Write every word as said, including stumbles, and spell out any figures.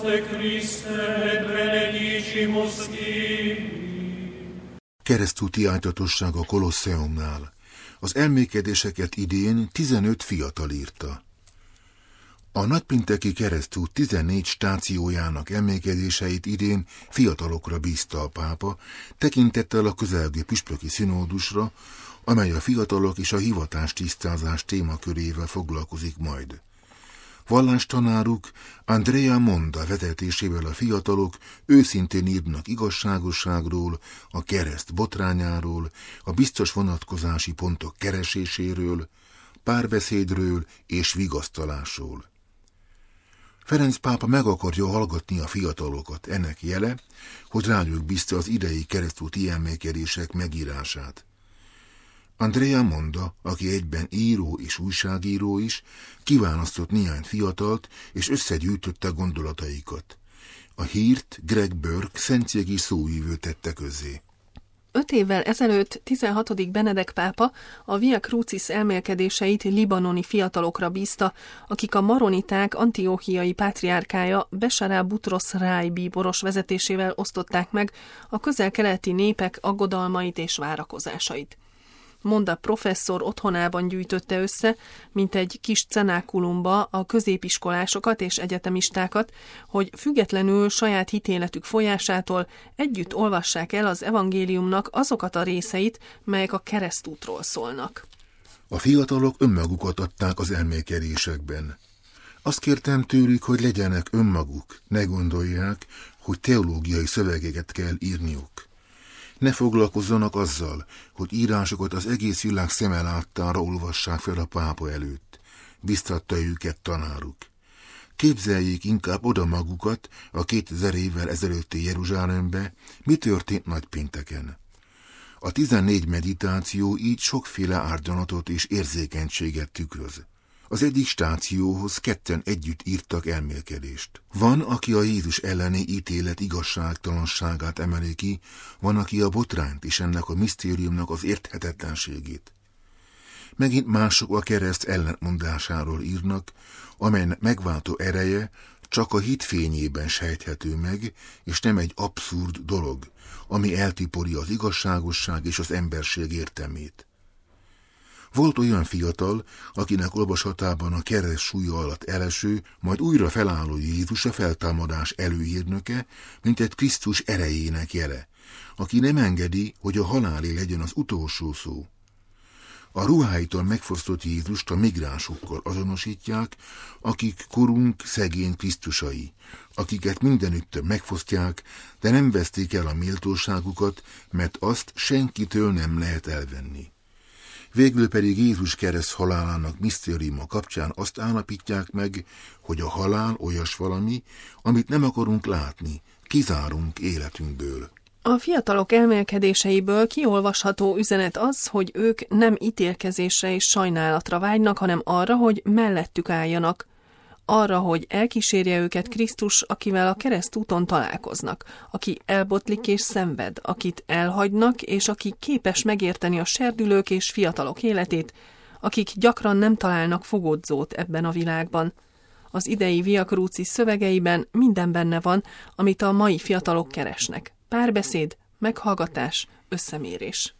Keresztúti ájtatosság a Kolosseumnál. Az elmékedéseket idén tizenöt fiatal írta. A nagypénteki keresztút tizennégy stációjának elmékedéseit idén fiatalokra bízta a pápa, tekintettel a közelgő püspöki színódusra, amely a fiatalok és a hivatástisztázás témakörével foglalkozik majd. Vallástanáruk Andrea Monda vezetésével a fiatalok őszintén írnak igazságosságról, a kereszt botrányáról, a biztos vonatkozási pontok kereséséről, párbeszédről és vigasztalásról. Ferenc pápa meg akarja hallgatni a fiatalokat, ennek jele, hogy rájuk bízta az idei keresztúti elmékedések megírását. Andrea Monda, aki egyben író és újságíró is, kiválasztott néhány fiatalt, és összegyűjtötte gondolataikat. A hírt Greg Burke szentségi szóvívő tette közzé. Öt évvel ezelőtt tizenhatodik Benedek pápa a Via Crucis elmélkedéseit libanoni fiatalokra bízta, akik a maroniták antióchiai pátriárkája Besará Butros Rai bíboros vezetésével osztották meg a közel-keleti népek aggodalmait és várakozásait. Monda professzor otthonában gyűjtötte össze, mint egy kis cenákulumba a középiskolásokat és egyetemistákat, hogy függetlenül saját hitéletük folyásától együtt olvassák el az evangéliumnak azokat a részeit, melyek a keresztútról szólnak. A fiatalok önmagukat adták az elmékedésekben. Azt kértem tőlük, hogy legyenek önmaguk, ne gondolják, hogy teológiai szövegeket kell írniuk. Ne foglalkozzanak azzal, hogy írásokat az egész világ szeme láttára olvassák fel a pápa előtt, biztatta őket tanáruk. Képzeljék inkább oda magukat a kétezer évvel ezelőtti Jeruzsálembe, mi történt nagypénteken. A tizennégy meditáció így sokféle árnyalatot és érzékenységet tükröz. Az egyik stációhoz ketten együtt írtak elmélkedést. Van, aki a Jézus elleni ítélet igazságtalanságát emeli ki, van, aki a botrányt és ennek a misztériumnak az érthetetlenségét. Megint mások a kereszt ellentmondásáról írnak, amelynek megváltó ereje csak a hit fényében sejthető meg, és nem egy abszurd dolog, ami eltipori az igazságosság és az emberség értelmét. Volt olyan fiatal, akinek olvasatában a kereszt súlya alatt eleső, majd újra felálló Jézus a feltámadás előhírnöke, mint egy Krisztus erejének jele, aki nem engedi, hogy a halálé legyen az utolsó szó. A ruháitól megfosztott Jézust a migránsokkal azonosítják, akik korunk szegény Krisztusai, akiket mindenütt megfosztják, de nem veszték el a méltóságukat, mert azt senkitől nem lehet elvenni. Végül pedig Jézus kereszt halálának misztériuma kapcsán azt állapítják meg, hogy a halál olyas valami, amit nem akarunk látni, kizárunk életünkből. A fiatalok elmélkedéseiből kiolvasható üzenet az, hogy ők nem ítélkezésre és sajnálatra vágynak, hanem arra, hogy mellettük álljanak. Arra, hogy elkísérje őket Krisztus, akivel a keresztúton találkoznak, aki elbotlik és szenved, akit elhagynak, és aki képes megérteni a serdülők és fiatalok életét, akik gyakran nem találnak fogodzót ebben a világban. Az idei Via Crucis szövegeiben minden benne van, amit a mai fiatalok keresnek. Párbeszéd, meghallgatás, összemérés.